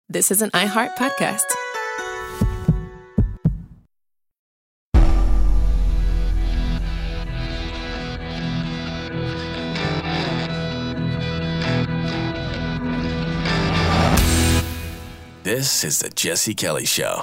This is an iHeart podcast. This is the Jesse Kelly Show.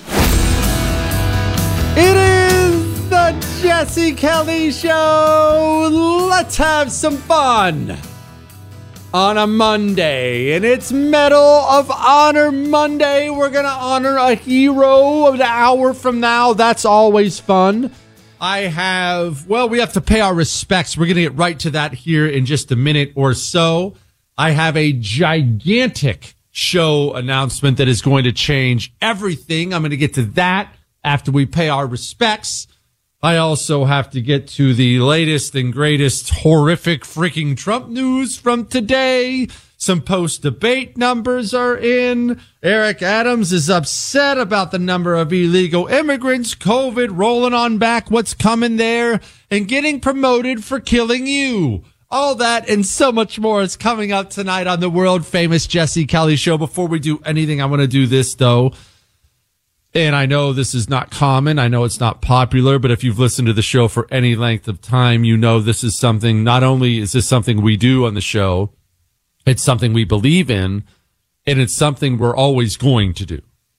It is the Jesse Kelly Show. Let's have some fun on a Monday, and it's Medal of Honor Monday. We're going to honor a hero an hour from now. That's always fun. We have to pay our respects. We're going to get right to that here in just a minute or so. I have a gigantic show announcement that is going to change everything. I'm going to get to that after we pay our respects. I also have to get to the latest and greatest horrific freaking Trump news from today. Some post-debate numbers are in. Eric Adams is upset about the number of illegal immigrants. COVID rolling on back. What's coming there? And getting promoted for killing you. All that and so much more is coming up tonight on the world-famous Jesse Kelly Show. Before we do anything, I want to do this, though. And I know this is not common. I know it's not popular, but if you've listened to the show for any length of time, you know this is something, not only is this something we do on the show, it's something we believe in, and it's something we're always going to do.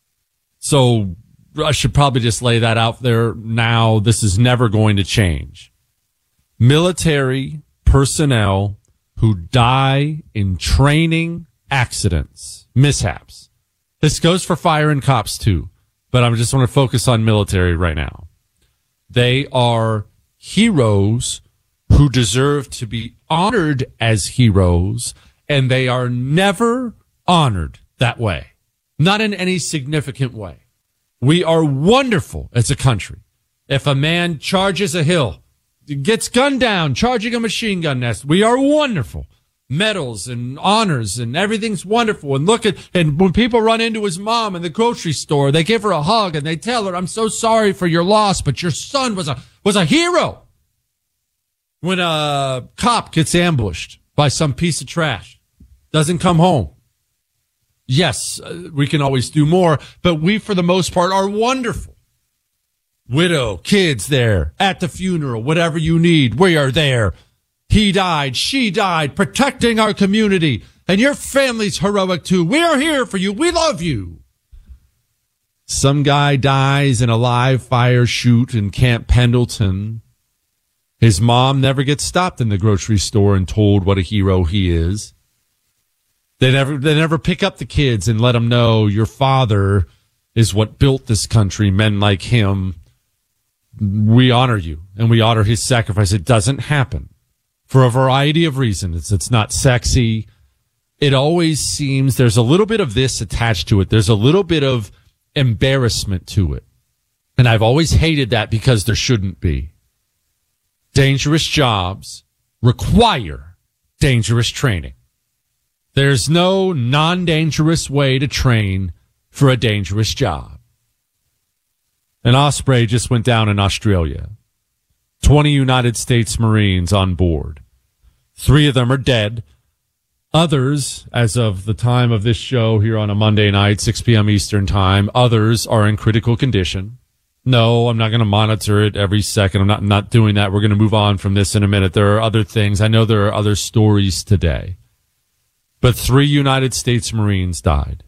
So I should probably just lay that out there now. This is never going to change. Military personnel who die in training accidents, mishaps. This goes for fire and cops too. But I just want to focus on military right now. They are heroes who deserve to be honored as heroes, and they are never honored that way. Not in any significant way. We are wonderful as a country. If a man charges a hill, gets gunned down, charging a machine gun nest, we are wonderful. Medals and honors and everything's wonderful. And and when people run into his mom in the grocery store, they give her a hug and they tell her, "I'm so sorry for your loss, but your son was a hero." When a cop gets ambushed by some piece of trash, doesn't come home. Yes, we can always do more, but we, for the most part, are wonderful. Widow, kids there, at the funeral, whatever you need, we are there. He died, she died, protecting our community. And your family's heroic too. We are here for you. We love you. Some guy dies in a live fire shoot in Camp Pendleton. His mom never gets stopped in the grocery store and told what a hero he is. They never pick up the kids and let them know your father is what built this country, men like him. We honor you and we honor his sacrifice. It doesn't happen. For a variety of reasons. It's not sexy. It always seems there's a little bit of this attached to it. There's a little bit of embarrassment to it. And I've always hated that because there shouldn't be. Dangerous jobs require dangerous training. There's no non-dangerous way to train for a dangerous job. An Osprey just went down in Australia. 20 United States Marines on board. 3 of them are dead. Others, as of the time of this show here on a Monday night, 6 p.m. Eastern time, others are in critical condition. No, I'm not going to monitor it every second. I'm not doing that. We're going to move on from this in a minute. There are other things. I know there are other stories today. But 3 United States Marines died.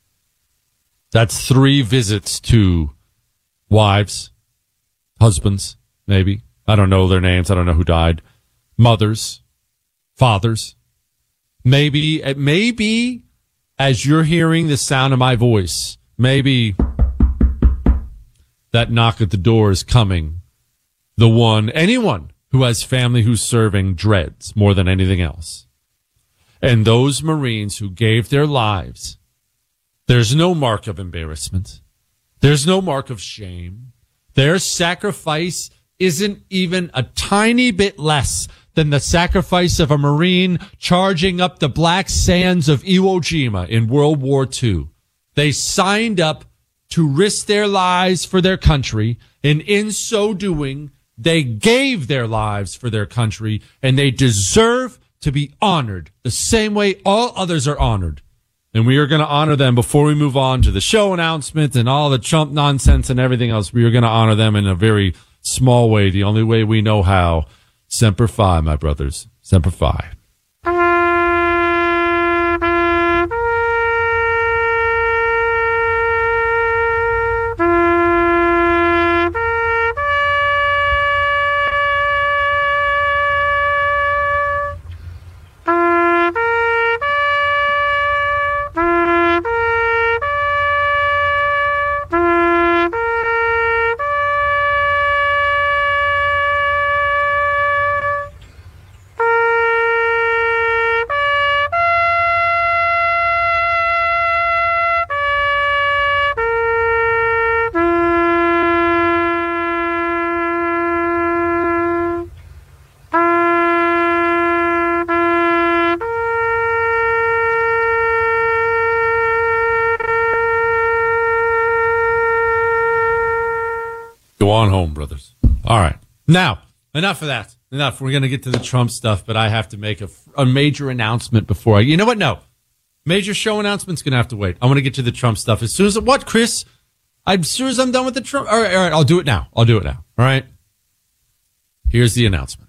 That's 3 visits to wives, husbands, maybe. I don't know their names. I don't know who died. Mothers, fathers. Maybe as you're hearing the sound of my voice, maybe that knock at the door is coming. Anyone who has family who's serving dreads more than anything else. And those Marines who gave their lives, there's no mark of embarrassment. There's no mark of shame. Their sacrifice isn't even a tiny bit less than the sacrifice of a Marine charging up the black sands of Iwo Jima in World War II. They signed up to risk their lives for their country, and in so doing, they gave their lives for their country, and they deserve to be honored the same way all others are honored. And we are going to honor them before we move on to the show announcement and all the Trump nonsense and everything else. We are going to honor them in a very small way, the only way we know how. Semper Fi, my brothers. Semper Fi. Go on home, brothers. All right. Now, enough of that. Enough. We're going to get to the Trump stuff, but I have to make a major announcement before you know what? No. Major show announcement's going to have to wait. I want to get to the Trump stuff as soon as, what, Chris? As soon as I'm done with the Trump. All right. I'll do it now. All right. Here's the announcement.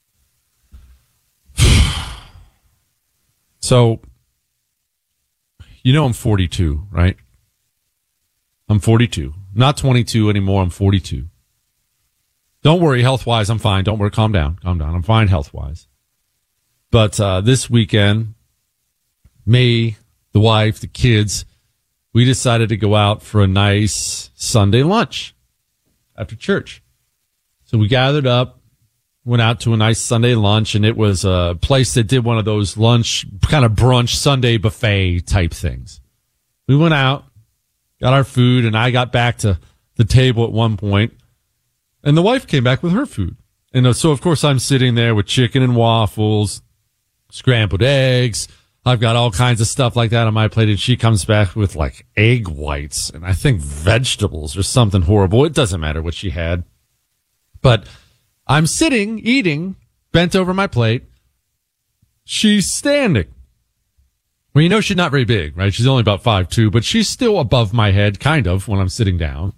So, you know I'm 42, right? I'm 42. Not 22 anymore. I'm 42. Don't worry, health-wise, I'm fine. Don't worry. Calm down. I'm fine health-wise. But this weekend, me, the wife, the kids, we decided to go out for a nice Sunday lunch after church. So we gathered up, went out to a nice Sunday lunch, and it was a place that did one of those lunch, kind of brunch Sunday buffet type things. We went out, got our food, and I got back to the table at one point, and the wife came back with her food. And so, of course, I'm sitting there with chicken and waffles, scrambled eggs. I've got all kinds of stuff like that on my plate, and she comes back with, like, egg whites and I think vegetables or something horrible. It doesn't matter what she had. But I'm sitting, eating, bent over my plate. She's standing. Well, you know she's not very big, right? She's only about 5'2", but she's still above my head, kind of, when I'm sitting down.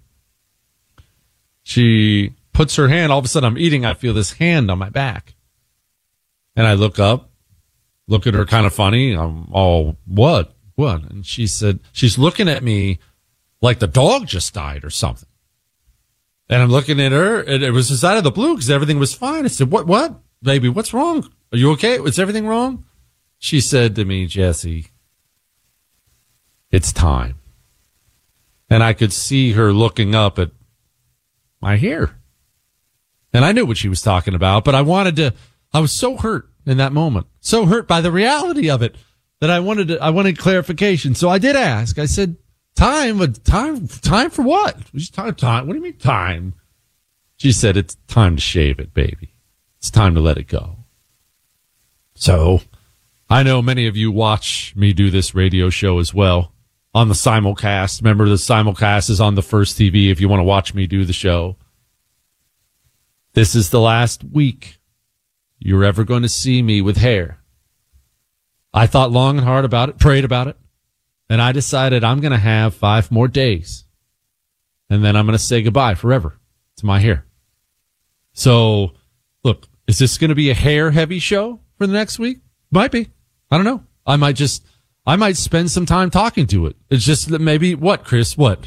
She puts her hand, all of a sudden I'm eating, I feel this hand on my back. And I look up, look at her kind of funny. I'm all, what? And she said, she's looking at me like the dog just died or something. And I'm looking at her, and it was just out of the blue because everything was fine. I said, what? Baby, what's wrong? Are you okay? Is everything wrong? She said to me, Jesse, it's time. And I could see her looking up at my hair. And I knew what she was talking about, but I was so hurt in that moment, so hurt by the reality of it that I wanted clarification. So I did ask. I said, time for what? Time? What do you mean time? She said, it's time to shave it, baby. It's time to let it go. So I know many of you watch me do this radio show as well on the simulcast. Remember, the simulcast is on the First TV if you want to watch me do the show. This is the last week you're ever going to see me with hair. I thought long and hard about it, prayed about it, and I decided I'm going to have 5 more days, and then I'm going to say goodbye forever to my hair. So, look, is this going to be a hair-heavy show for the next week? Might be. I don't know. I might spend some time talking to it. It's just that maybe, what, Chris? What?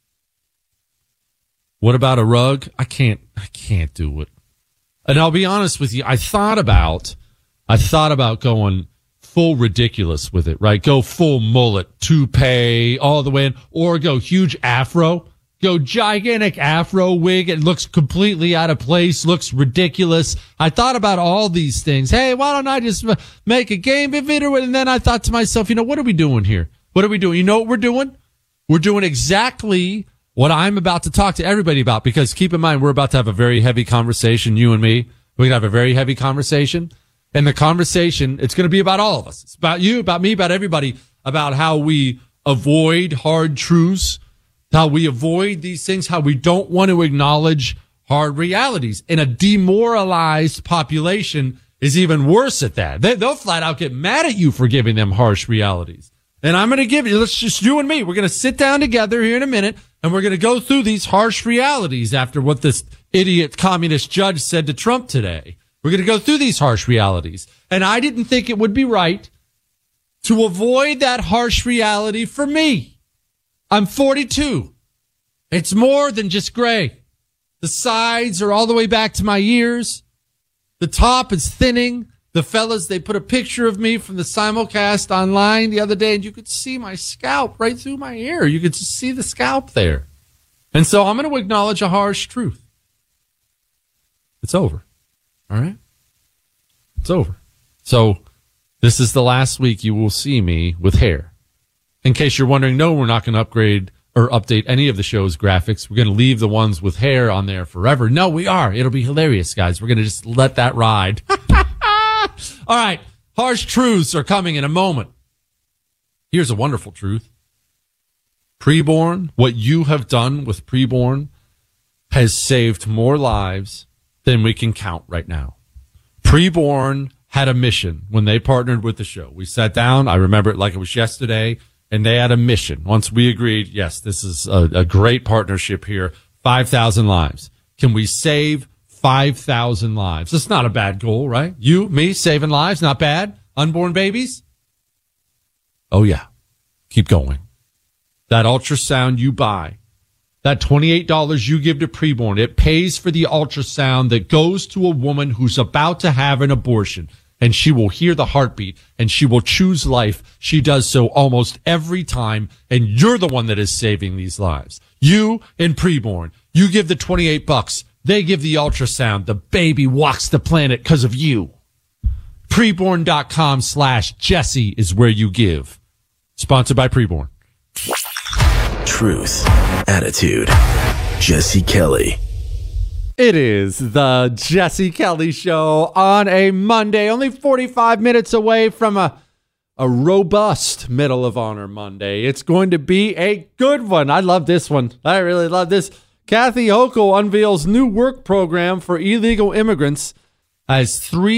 What about a rug? I can't do it. And I'll be honest with you, I thought about going full ridiculous with it, right? Go full mullet, toupee, all the way in, or go huge afro, go gigantic afro wig. It looks completely out of place, looks ridiculous. I thought about all these things. Hey, why don't I just make a game video? And then I thought to myself, what are we doing here? What are we doing? You know what we're doing? We're doing exactly what I'm about to talk to everybody about, because keep in mind, we're about to have a very heavy conversation, you and me. We're going to have a very heavy conversation. And the conversation, it's going to be about all of us. It's about you, about me, about everybody, about how we avoid hard truths, how we avoid these things, how we don't want to acknowledge hard realities. And a demoralized population is even worse at that. They'll flat out get mad at you for giving them harsh realities. And I'm going to give you, let's just you and me. We're going to sit down together here in a minute, and we're going to go through these harsh realities after what this idiot communist judge said to Trump today. We're going to go through these harsh realities. And I didn't think it would be right to avoid that harsh reality for me. I'm 42. It's more than just gray. The sides are all the way back to my ears. The top is thinning. The fellas, they put a picture of me from the simulcast online the other day, and you could see my scalp right through my ear. You could just see the scalp there. And so I'm going to acknowledge a harsh truth. It's over. All right? It's over. So this is the last week you will see me with hair. In case you're wondering, no, we're not going to upgrade or update any of the show's graphics. We're going to leave the ones with hair on there forever. No, we are. It'll be hilarious, guys. We're going to just let that ride. All right. Harsh truths are coming in a moment. Here's a wonderful truth. Preborn, what you have done with Preborn has saved more lives than we can count right now. Preborn had a mission when they partnered with the show. We sat down. I remember it like it was yesterday. And they had a mission. Once we agreed, yes, this is a great partnership here. 5,000 lives. Can we save 5,000 lives? That's not a bad goal, right? You, me, saving lives, not bad. Unborn babies? Oh, yeah. Keep going. That ultrasound you buy, that $28 you give to Preborn, it pays for the ultrasound that goes to a woman who's about to have an abortion. And she will hear the heartbeat, and she will choose life. She does so almost every time, and you're the one that is saving these lives. You and Preborn, you give the $28. They give the ultrasound. The baby walks the planet because of you. Preborn.com/Jesse is where you give. Sponsored by Preborn. Truth, attitude, Jesse Kelly. It is the Jesse Kelly Show on a Monday, only 45 minutes away from a robust Medal of Honor Monday. It's going to be a good one. I love this one. I really love this. Kathy Hochul unveils new work program for illegal immigrants as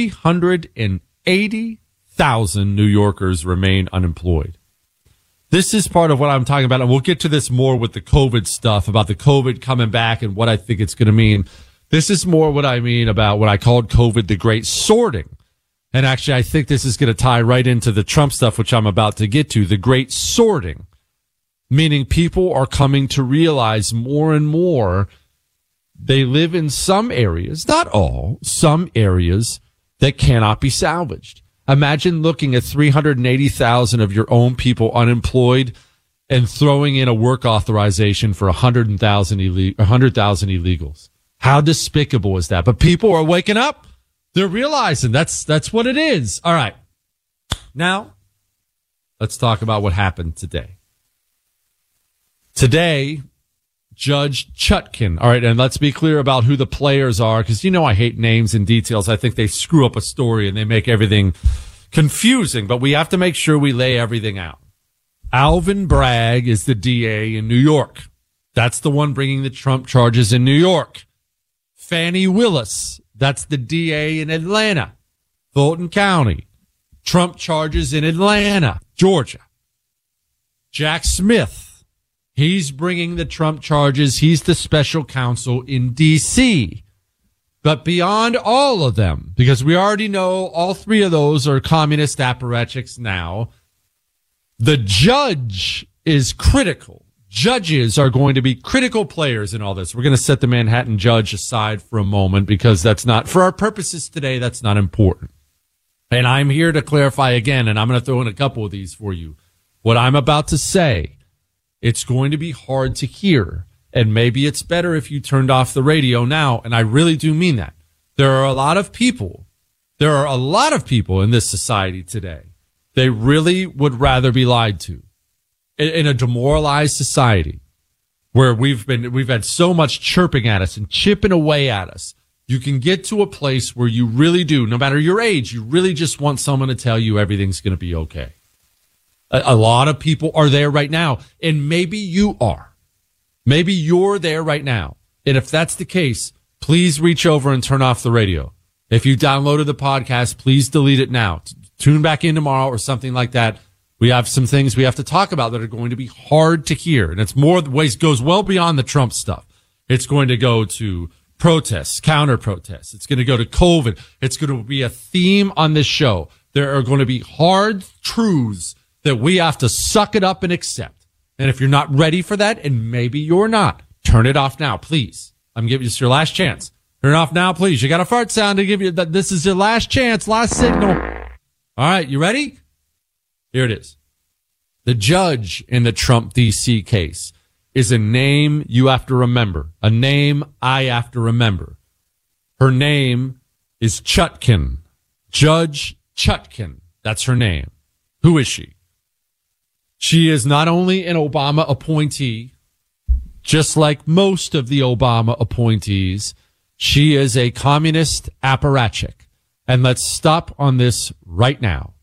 380,000 New Yorkers remain unemployed. This is part of what I'm talking about, and we'll get to this more with the COVID stuff, about the COVID coming back and what I think it's going to mean. This is more what I mean about what I called COVID the great sorting. And actually, I think this is going to tie right into the Trump stuff, which I'm about to get to, the great sorting, meaning people are coming to realize more and more they live in some areas, not all, some areas that cannot be salvaged. Imagine looking at 380,000 of your own people unemployed and throwing in a work authorization for 100,000 illegals. How despicable is that? But people are waking up. They're realizing that's what it is. All right. Now, let's talk about what happened today. Today, Judge Chutkan. All right, and let's be clear about who the players are, because you know I hate names and details. I think they screw up a story and they make everything confusing, but we have to make sure we lay everything out. Alvin Bragg is the DA in New York. That's the one bringing the Trump charges in New York. Fannie Willis, that's the DA in Atlanta, Fulton County. Trump charges in Atlanta, Georgia. Jack Smith, he's bringing the Trump charges. He's the special counsel in D.C. But beyond all of them, because we already know all three of those are communist apparatchiks now, the judge is critical. Judges are going to be critical players in all this. We're going to set the Manhattan judge aside for a moment because that's not, for our purposes today, that's not important. And I'm here to clarify again, and I'm going to throw in a couple of these for you. What I'm about to say, it's going to be hard to hear, and maybe it's better if you turned off the radio now, and I really do mean that. There are a lot of people in this society today. They really would rather be lied to. In a demoralized society where we've had so much chirping at us and chipping away at us, you can get to a place where you really do, no matter your age, you really just want someone to tell you everything's going to be okay. A lot of people are there right now, and maybe you are. Maybe you're there right now. And if that's the case, please reach over and turn off the radio. If you downloaded the podcast, please delete it now. Tune back in tomorrow or something like that. We have some things we have to talk about that are going to be hard to hear. And it's more ways, goes well beyond the Trump stuff. It's going to go to protests, counter protests. It's going to go to COVID. It's going to be a theme on this show. There are going to be hard truths that we have to suck it up and accept. And if you're not ready for that, and maybe you're not, turn it off now, please. I'm giving you this your last chance. Turn it off now, please. You got a fart sound to give you that. This is your last chance, last signal. All right, you ready? Here it is. The judge in the Trump D.C. case is a name you have to remember, a name I have to remember. Her name is Chutkan. Judge Chutkan. That's her name. Who is she? She is not only an Obama appointee, just like most of the Obama appointees, she is a communist apparatchik. And let's stop on this right now.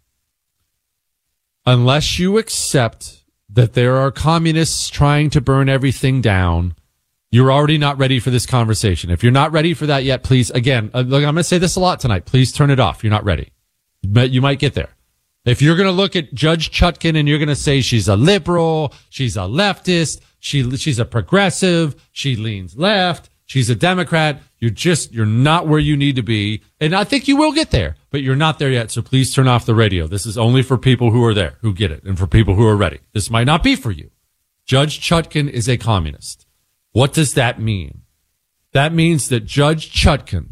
Unless you accept that there are communists trying to burn everything down, you're already not ready for this conversation. If you're not ready for that yet, please, again, look, I'm going to say this a lot tonight. Please turn it off. You're not ready. But you might get there. If you're going to look at Judge Chutkan and you're going to say she's a liberal, she's a leftist, she's a progressive, she leans left, she's a Democrat, you're not where you need to be. And I think you will get there, but you're not there yet. So please turn off the radio. This is only for people who are there, who get it, and for people who are ready. This might not be for you. Judge Chutkan is a communist. What does that mean? That means that Judge Chutkan,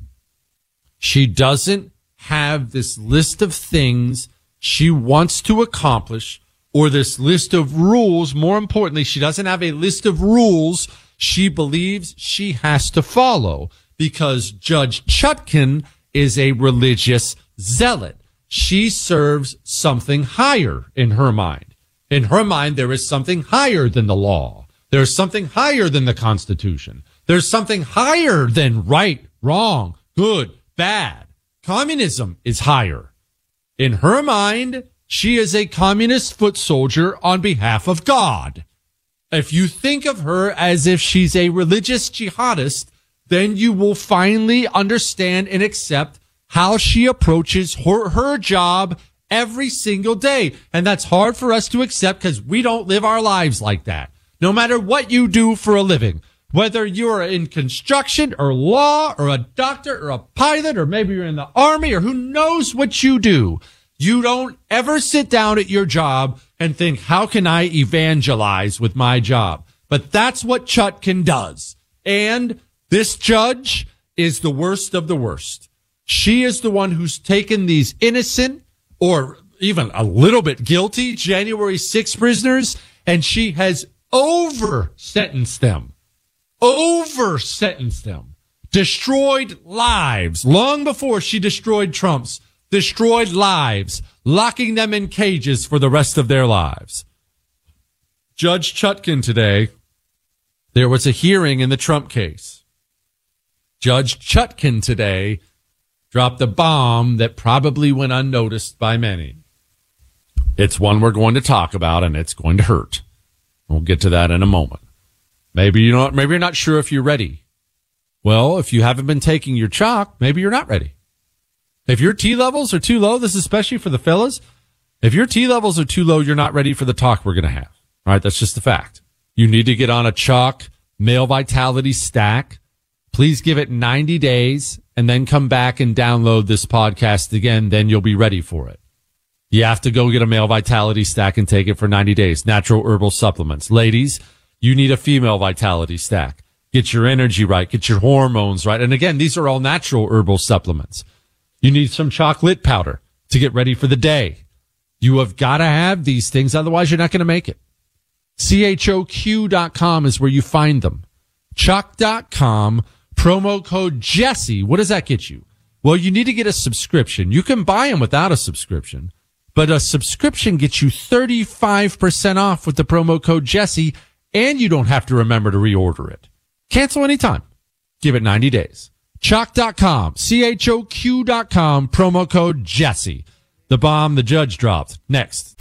she doesn't have this list of things she wants to accomplish, or this list of rules. More importantly, she doesn't have a list of rules she believes she has to follow, because Judge Chutkan is a religious zealot. She serves something higher in her mind. In her mind, there is something higher than the law. There's something higher than the Constitution. There's something higher than right, wrong, good, bad. Communism is higher. In her mind, she is a communist foot soldier on behalf of God. If you think of her as if she's a religious jihadist, then you will finally understand and accept how she approaches her job every single day. And that's hard for us to accept because we don't live our lives like that. No matter what you do for a living, whether you're in construction or law or a doctor or a pilot, or maybe you're in the army, or who knows what you do, you don't ever sit down at your job and think, how can I evangelize with my job? But that's what Chutkan does. And this judge is the worst of the worst. She is the one who's taken these innocent, or even a little bit guilty, January 6 prisoners, and she has over-sentenced them. Destroyed lives long before she destroyed Trump's. Destroyed lives, locking them in cages for the rest of their lives. Judge Chutkan today, there was a hearing in the Trump case. Judge Chutkan today dropped a bomb that probably went unnoticed by many. It's one we're going to talk about, and it's going to hurt. We'll get to that in a moment. Maybe you're not sure if you're ready. Well, if you haven't been taking your chalk, maybe you're not ready. If your T levels are too low, this is especially for the fellas. If your T levels are too low, you're not ready for the talk we're going to have. All right, that's just the fact. You need to get on a chalk male vitality stack. Please give it 90 days and then come back and download this podcast again. Then you'll be ready for it. You have to go get a male vitality stack and take it for 90 days. Natural herbal supplements. Ladies, you need a female vitality stack. Get your energy right. Get your hormones right. And again, these are all natural herbal supplements. You need some chocolate powder to get ready for the day. You have got to have these things. Otherwise, you're not going to make it. CHOQ.com is where you find them. Chalk.com, promo code Jesse. What does that get you? Well, you need to get a subscription. You can buy them without a subscription, but a subscription gets you 35% off with the promo code Jesse, and you don't have to remember to reorder it. Cancel anytime. Give it 90 days. Chalk.com, CHOQ.com, promo code Jesse. The bomb the judge dropped. Next.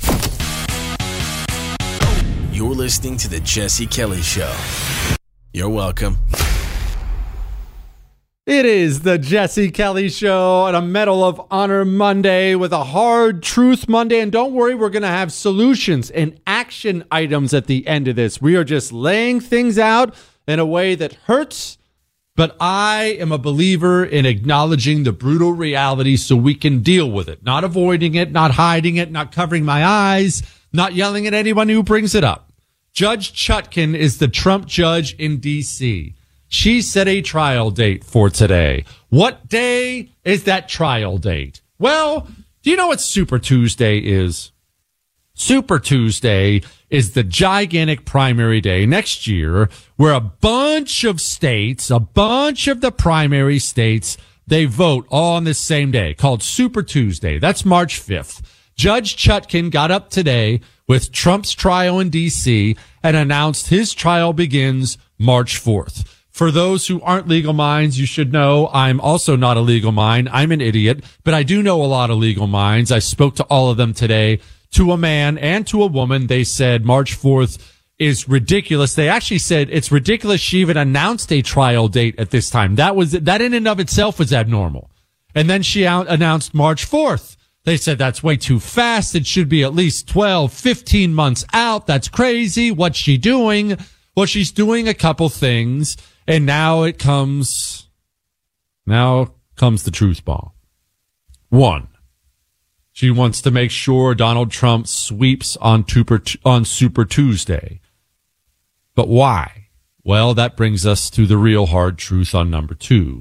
You're listening to The Jesse Kelly Show. You're welcome. It is the Jesse Kelly Show on a Medal of Honor Monday with a Hard Truth Monday. And don't worry, we're going to have solutions and action items at the end of this. We are just laying things out in a way that hurts, but I am a believer in acknowledging the brutal reality so we can deal with it. Not avoiding it, not hiding it, not covering my eyes, not yelling at anyone who brings it up. Judge Chutkan is the Trump judge in D.C. She set a trial date for today. What day is that trial date? Well, do you know what Super Tuesday is? Super Tuesday is the gigantic primary day next year where a bunch of states, a bunch of the primary states, they vote all on the same day, called Super Tuesday. That's March 5th. Judge Chutkan got up today with Trump's trial in D.C. and announced his trial begins March 4th. For those who aren't legal minds, you should know I'm also not a legal mind. I'm an idiot, but I do know a lot of legal minds. I spoke to all of them today. To a man and to a woman, they said March 4th is ridiculous. They actually said it's ridiculous she even announced a trial date at this time. That in and of itself was abnormal. And then she announced March 4th. They said that's way too fast. It should be at least 12, 15 months out. That's crazy. What's she doing? Well, she's doing a couple things. And now comes the truth bomb. One, she wants to make sure Donald Trump sweeps on Super Tuesday. But why? Well, that brings us to the real hard truth on number 2.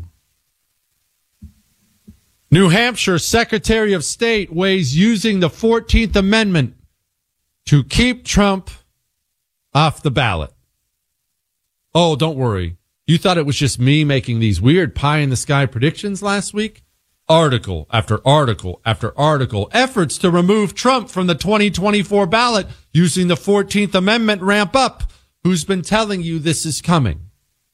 New Hampshire Secretary of State weighs using the 14th Amendment to keep Trump off the ballot. Oh, don't worry. You thought it was just me making these weird pie-in-the-sky predictions last week? Article after article after article. Efforts to remove Trump from the 2024 ballot using the 14th Amendment ramp up. Who's been telling you this is coming?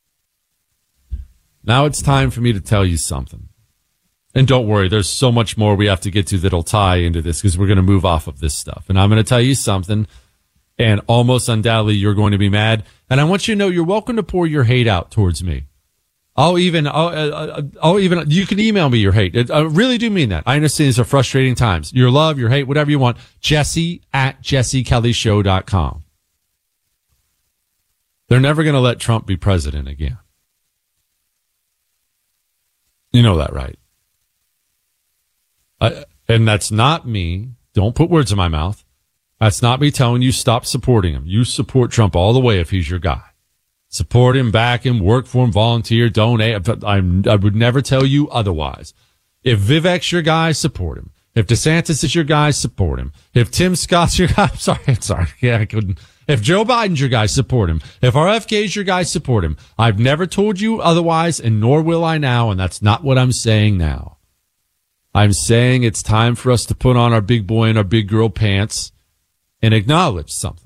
Now it's time for me to tell you something. And don't worry, there's so much more we have to get to that'll tie into this because we're going to move off of this stuff. And I'm going to tell you something. And almost undoubtedly, you're going to be mad. And I want you to know you're welcome to pour your hate out towards me. You can email me your hate. I really do mean that. I understand these are frustrating times. Your love, your hate, whatever you want. Jesse@jessekellyshow.com. They're never going to let Trump be president again. You know that, right? And that's not me. Don't put words in my mouth. That's not me telling you stop supporting him. You support Trump all the way if he's your guy. Support him, back him, work for him, volunteer, donate. I would never tell you otherwise. If Vivek's your guy, support him. If DeSantis is your guy, support him. If Tim Scott's your guy, I'm sorry. Yeah, I couldn't. If Joe Biden's your guy, support him. If RFK's your guy, support him. I've never told you otherwise, and nor will I now, and that's not what I'm saying now. I'm saying it's time for us to put on our big boy and our big girl pants and acknowledge something.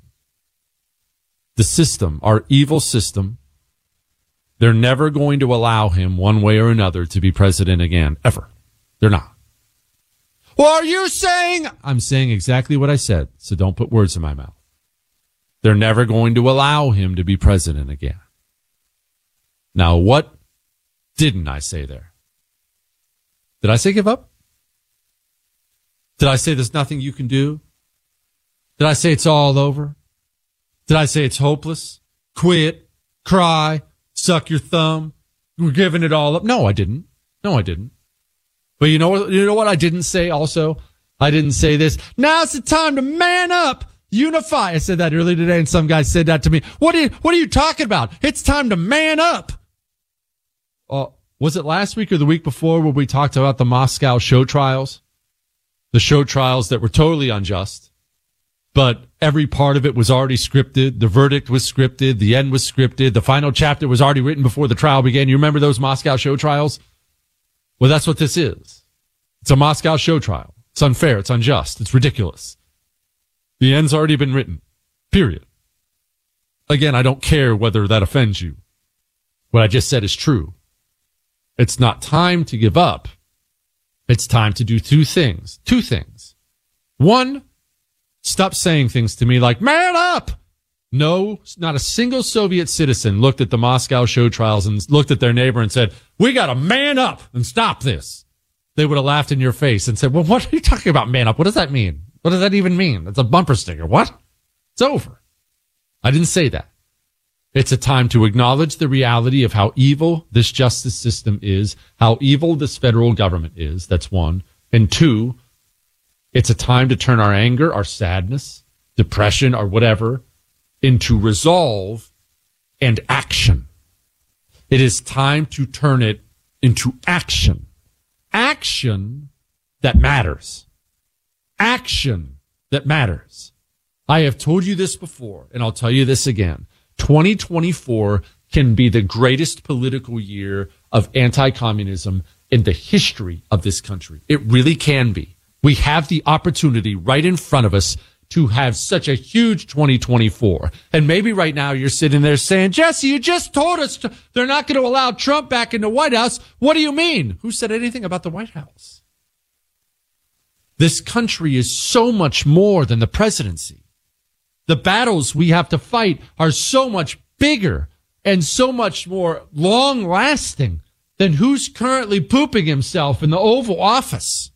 The system, our evil system, they're never going to allow him one way or another to be president again, ever. They're not. Well, are you saying? I'm saying exactly what I said, so don't put words in my mouth. They're never going to allow him to be president again. Now, what didn't I say there? Did I say give up? Did I say there's nothing you can do? Did I say it's all over? Did I say it's hopeless? Quit, cry, suck your thumb. We're giving it all up. No, I didn't. But you know what I didn't say also? I didn't say this. Now's the time to man up, unify. I said that earlier today and some guy said that to me. What are you talking about? It's time to man up. Was it last week or the week before where we talked about the Moscow show trials? The show trials that were totally unjust. But every part of it was already scripted. The verdict was scripted. The end was scripted. The final chapter was already written before the trial began. You remember those Moscow show trials? Well, that's what this is. It's a Moscow show trial. It's unfair. It's unjust. It's ridiculous. The end's already been written. Period. Again, I don't care whether that offends you. What I just said is true. It's not time to give up. It's time to do two things. One, stop saying things to me like, man up! No, not a single Soviet citizen looked at the Moscow show trials and looked at their neighbor and said, we got to man up and stop this. They would have laughed in your face and said, well, what are you talking about, man up? What does that mean? What does that even mean? That's a bumper sticker. What? It's over. I didn't say that. It's a time to acknowledge the reality of how evil this justice system is, how evil this federal government is. That's one. And two, it's a time to turn our anger, our sadness, depression, or whatever into resolve and action. It is time to turn it into action. Action that matters. Action that matters. I have told you this before, and I'll tell you this again. 2024 can be the greatest political year of anti-communism in the history of this country. It really can be. We have the opportunity right in front of us to have such a huge 2024. And maybe right now you're sitting there saying, Jesse, you just told us they're not going to allow Trump back in the White House. What do you mean? Who said anything about the White House? This country is so much more than the presidency. The battles we have to fight are so much bigger and so much more long-lasting than who's currently pooping himself in the Oval Office.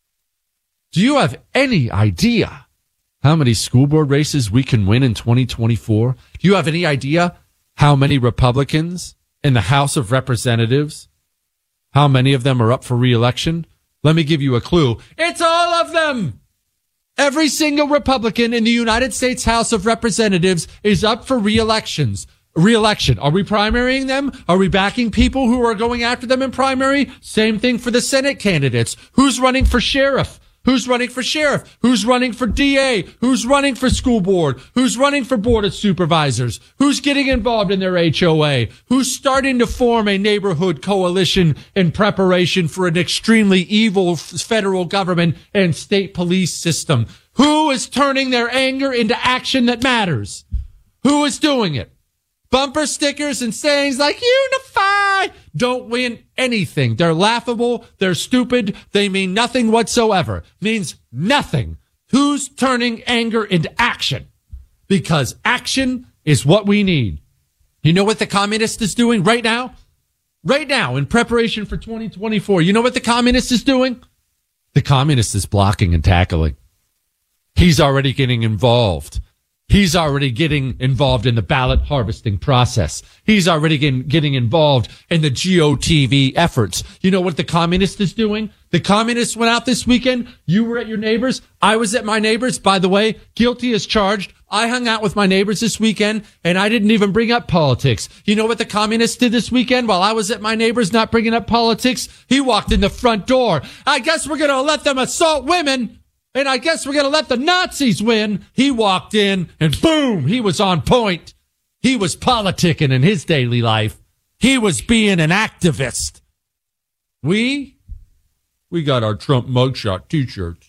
Do you have any idea how many school board races we can win in 2024? Do you have any idea how many Republicans in the House of Representatives, how many of them are up for re-election? Let me give you a clue. It's all of them. Every single Republican in the United States House of Representatives is up for re-election. Are we primarying them? Are we backing people who are going after them in primary? Same thing for the Senate candidates. Who's running for sheriff? Who's running for sheriff? Who's running for DA? Who's running for school board? Who's running for board of supervisors? Who's getting involved in their HOA? Who's starting to form a neighborhood coalition in preparation for an extremely evil federal government and state police system? Who is turning their anger into action that matters? Who is doing it? Bumper stickers and sayings like unify don't win anything. They're laughable. They're stupid. They mean nothing whatsoever. Means nothing. Who's turning anger into action? Because action is what we need. You know what the communist is doing right now? Right now, in preparation for 2024. You know what the communist is doing? The communist is blocking and tackling. He's already getting involved. He's already getting involved in the ballot harvesting process. He's already getting involved in the GOTV efforts. You know what the communist is doing? The communists went out this weekend. You were at your neighbors. I was at my neighbors. By the way, guilty as charged. I hung out with my neighbors this weekend, and I didn't even bring up politics. You know what the communists did this weekend while I was at my neighbors not bringing up politics? He walked in the front door. I guess we're going to let them assault women. And I guess we're going to let the Nazis win. He walked in and boom, he was on point. He was politicking in his daily life. He was being an activist. We got our Trump mugshot t-shirts.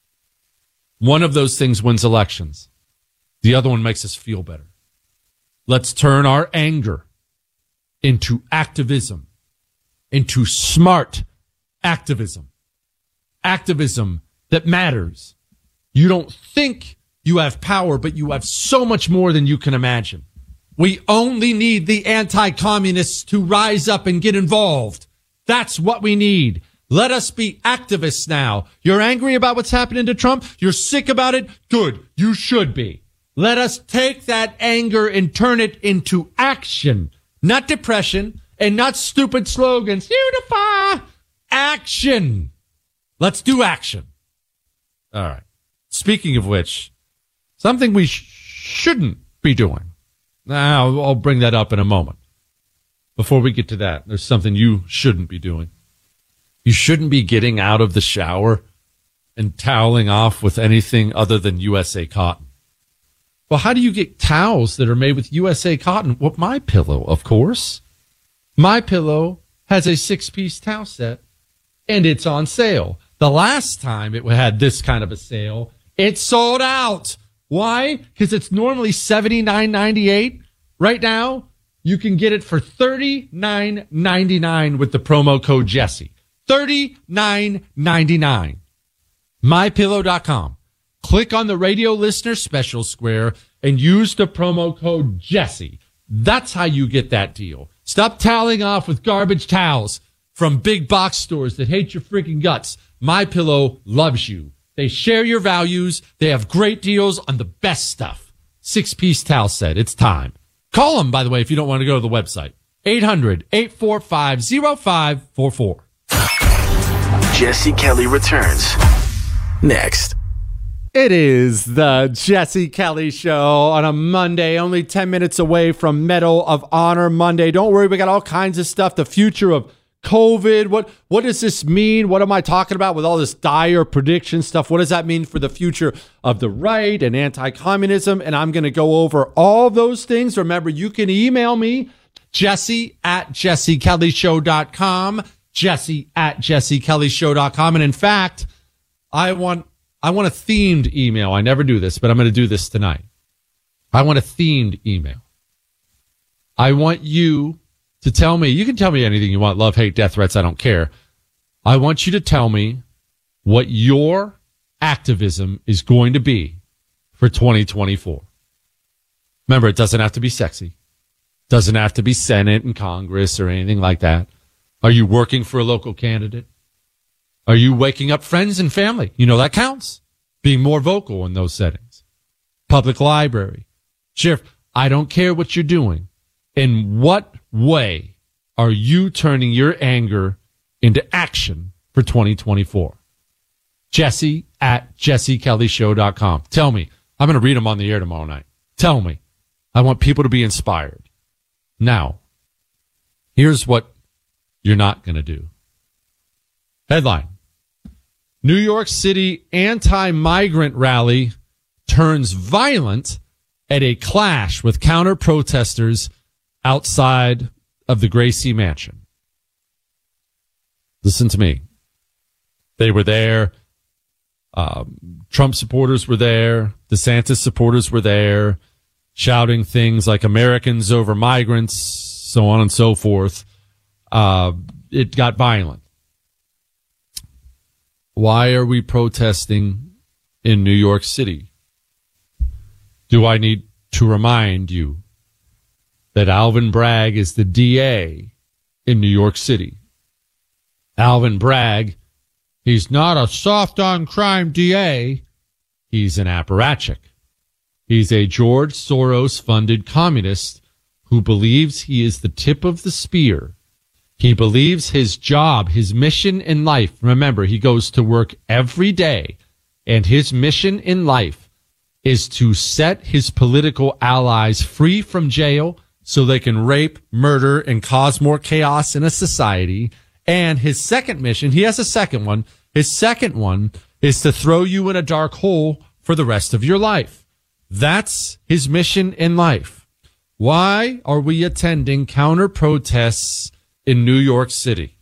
One of those things wins elections. The other one makes us feel better. Let's turn our anger into activism, into smart activism. Activism that matters. You don't think you have power, but you have so much more than you can imagine. We only need the anti-communists to rise up and get involved. That's what we need. Let us be activists now. You're angry about what's happening to Trump? You're sick about it? Good. You should be. Let us take that anger and turn it into action. Not depression and not stupid slogans. Unify! Action! Let's do action. All right. Speaking of which, something we shouldn't be doing. Now, I'll bring that up in a moment. Before we get to that, there's something you shouldn't be doing. You shouldn't be getting out of the shower and toweling off with anything other than USA Cotton. Well, how do you get towels that are made with USA Cotton? Well, MyPillow, of course. MyPillow has a 6-piece towel set, and it's on sale. The last time it had this kind of a sale, it sold out. Why? Because it's normally $79.98. Right now, you can get it for $39.99 with the promo code Jesse. $39.99. MyPillow.com. Click on the radio listener special square and use the promo code Jesse. That's how you get that deal. Stop toweling off with garbage towels from big box stores that hate your freaking guts. MyPillow loves you. They share your values. They have great deals on the best stuff. 6-piece towel set. It's time. Call them, by the way, if you don't want to go to the website. 800-845-0544. Jesse Kelly returns next. It is the Jesse Kelly Show on a Monday, only 10 minutes away from Medal of Honor Monday. Don't worry, we got all kinds of stuff. The future of COVID. What does this mean? What am I talking about with all this dire prediction stuff? What does that mean for the future of the right and anti-communism? And I'm going to go over all those things. Remember, you can email me, Jesse@JesseKellyShow.com, Jesse@JesseKellyShow.com. And in fact, I want a themed email. I never do this, but I'm going to do this tonight. I want a themed email. I want you to tell me, you can tell me anything you want, love, hate, death threats, I don't care. I want you to tell me what your activism is going to be for 2024. Remember, it doesn't have to be sexy. Doesn't have to be Senate and Congress or anything like that. Are you working for a local candidate? Are you waking up friends and family? You know, that counts. Being more vocal in those settings. Public library. Sheriff, I don't care what you're doing. In what way are you turning your anger into action for 2024? Jesse@JesseKellyShow.com. Tell me. I'm going to read them on the air tomorrow night. Tell me. I want people to be inspired. Now, here's what you're not going to do. Headline. New York City anti-migrant rally turns violent at a clash with counter-protesters outside of the Gracie Mansion. Listen to me. They were there. Trump supporters were there. DeSantis supporters were there, shouting things like Americans over migrants, so on and so forth. It got violent. Why are we protesting in New York City? Do I need to remind you that Alvin Bragg is the DA in New York City? Alvin Bragg, he's not a soft-on-crime DA. He's an apparatchik. He's a George Soros-funded communist who believes he is the tip of the spear. He believes his job, his mission in life, remember, he goes to work every day, and his mission in life is to set his political allies free from jail so they can rape, murder, and cause more chaos in a society. And his second mission, he has a second one. His second one is to throw you in a dark hole for the rest of your life. That's his mission in life. Why are we attending counter protests in New York City?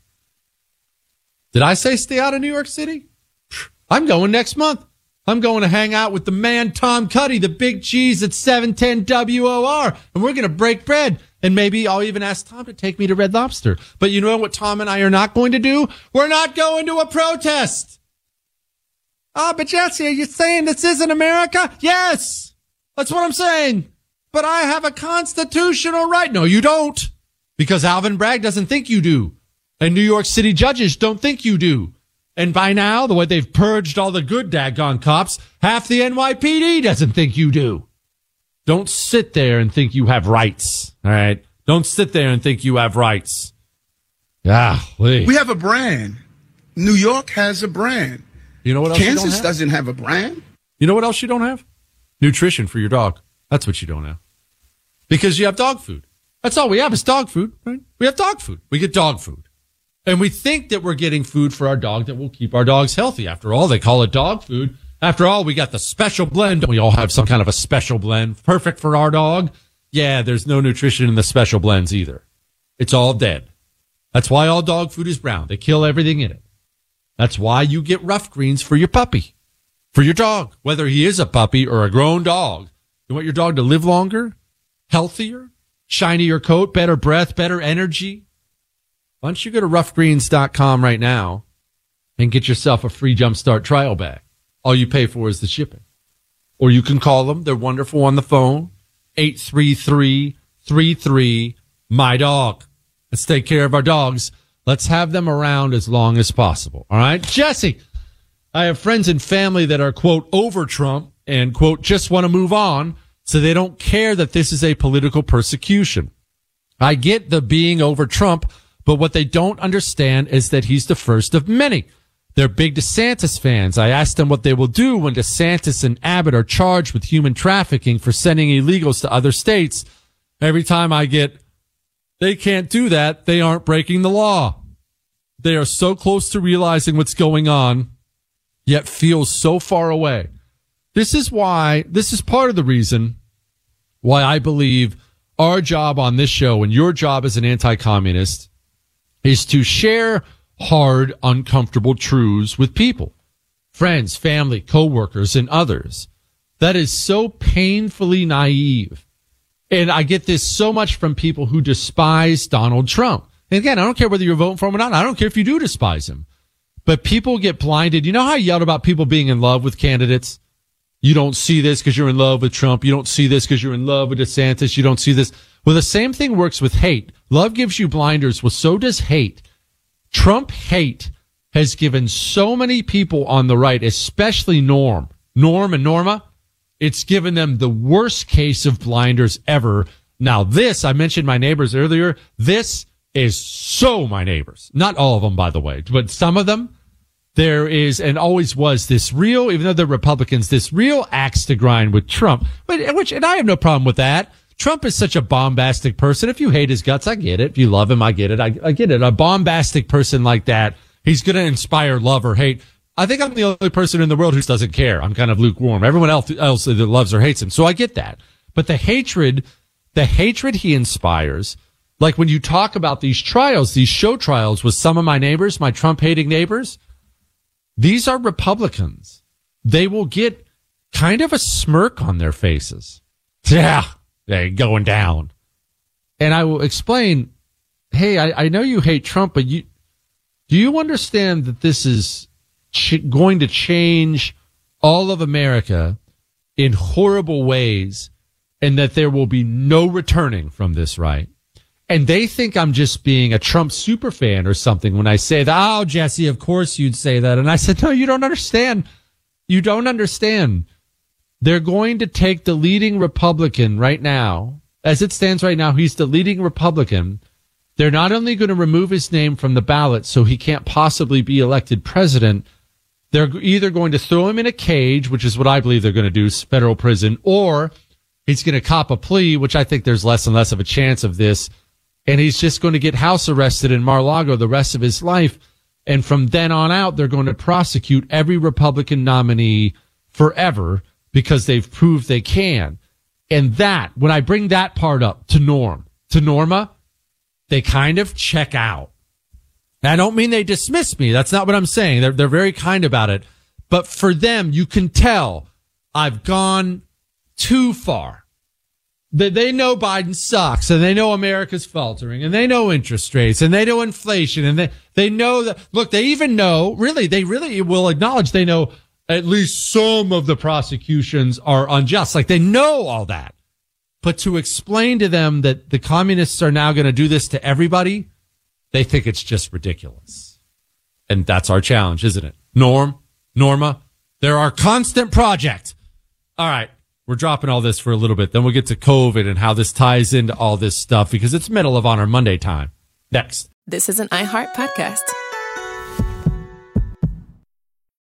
Did I say stay out of New York City? I'm going next month. I'm going to hang out with the man, Tom Cuddy, the big cheese at 710 WOR, and we're going to break bread. And maybe I'll even ask Tom to take me to Red Lobster. But you know what Tom and I are not going to do? We're not going to a protest. But Jesse, are you saying this isn't America? Yes, that's what I'm saying. But I have a constitutional right. No, you don't. Because Alvin Bragg doesn't think you do. And New York City judges don't think you do. And by now, the way they've purged all the good daggone cops, half the NYPD doesn't think you do. Don't sit there and think you have rights. All right? Don't sit there and think you have rights. We have a brand. New York has a brand. You know what else Kansas you don't have? doesn't have a brand. You know what else you don't have? Nutrition for your dog. That's what you don't have. Because you have dog food. That's all we have is dog food, right? We have dog food. We get dog food. And we think that we're getting food for our dog that will keep our dogs healthy. After all, they call it dog food. After all, we got the special blend. We all have some kind of a special blend. Perfect for our dog. Yeah, there's no nutrition in the special blends either. It's all dead. That's why all dog food is brown. They kill everything in it. That's why you get Rough Greens for your puppy, for your dog, whether he is a puppy or a grown dog. You want your dog to live longer, healthier, shinier coat, better breath, better energy? Why don't you go to roughgreens.com right now and get yourself a free Jumpstart trial bag? All you pay for is the shipping. or you can call them. They're wonderful on the phone. 833-33-MY-DOG. Let's take care of our dogs. Let's have them around as long as possible. All right, Jesse, I have friends and family that are, quote, over Trump and, quote, just want to move on, so they don't care that this is a political persecution. I get the being over Trump, but what they don't understand is that he's the first of many. They're big DeSantis fans. I asked them what they will do when DeSantis and Abbott are charged with human trafficking for sending illegals to other states. Every time I get, they can't do that. They aren't breaking the law. They are so close to realizing what's going on, yet feel so far away. This is part of the reason why I believe our job on this show and your job as an anti-communist is to share hard, uncomfortable truths with people, friends, family, coworkers, and others. That is so painfully naive. And I get this so much from people who despise Donald Trump. And again, I don't care whether you're voting for him or not. I don't care if you do despise him. But people get blinded. You know how I yelled about people being in love with candidates? You don't see this because you're in love with Trump. You don't see this because you're in love with DeSantis. You don't see this. Well, the same thing works with hate. Love gives you blinders. Well, so does hate. Trump hate has given so many people on the right, especially Norm and Norma, it's given them the worst case of blinders ever. Now this, I mentioned my neighbors earlier, this is so my neighbors. Not all of them, by the way, but some of them. There is and always was this real, even though they're Republicans, this real axe to grind with Trump, and I have no problem with that. Trump is such a bombastic person. If you hate his guts, I get it. If you love him, I get it. I get it. A bombastic person like that, he's going to inspire love or hate. I think I'm the only person in the world who doesn't care. I'm kind of lukewarm. Everyone else either loves or hates him. So I get that. But the hatred he inspires, like when you talk about these trials, these show trials with some of my neighbors, my Trump-hating neighbors, these are Republicans. They will get kind of a smirk on their faces. Yeah. They're going down. And I will explain, hey, I know you hate Trump, but do you understand that this is going to change all of America in horrible ways and that there will be no returning from this, right? And they think I'm just being a Trump superfan or something when I say that, oh, Jesse, of course you'd say that. And I said, no, you don't understand. You don't understand. They're going to take the leading Republican right now. As it stands right now, he's the leading Republican. They're not only going to remove his name from the ballot so he can't possibly be elected president, they're either going to throw him in a cage, which is what I believe they're going to do, federal prison, or he's going to cop a plea, which I think there's less and less of a chance of this, and he's just going to get house arrested in Mar-a-Lago the rest of his life. And from then on out, they're going to prosecute every Republican nominee forever, because they've proved they can. And that, when I bring that part up to Norma, they kind of check out. I don't mean they dismiss me. That's not what I'm saying. They're very kind about it. But for them, you can tell I've gone too far. They know Biden sucks, and they know America's faltering, and they know interest rates, and they know inflation, and they know that, look, they even know, they really will acknowledge they know at least some of the prosecutions are unjust. Like, they know all that. But to explain to them that the communists are now going to do this to everybody, they think it's just ridiculous. And that's our challenge, isn't it? Norma, they're our constant project. All right, we're dropping all this for a little bit. Then we'll get to COVID and how this ties into all this stuff, because it's Medal of Honor Monday time. Next. This is an iHeart podcast.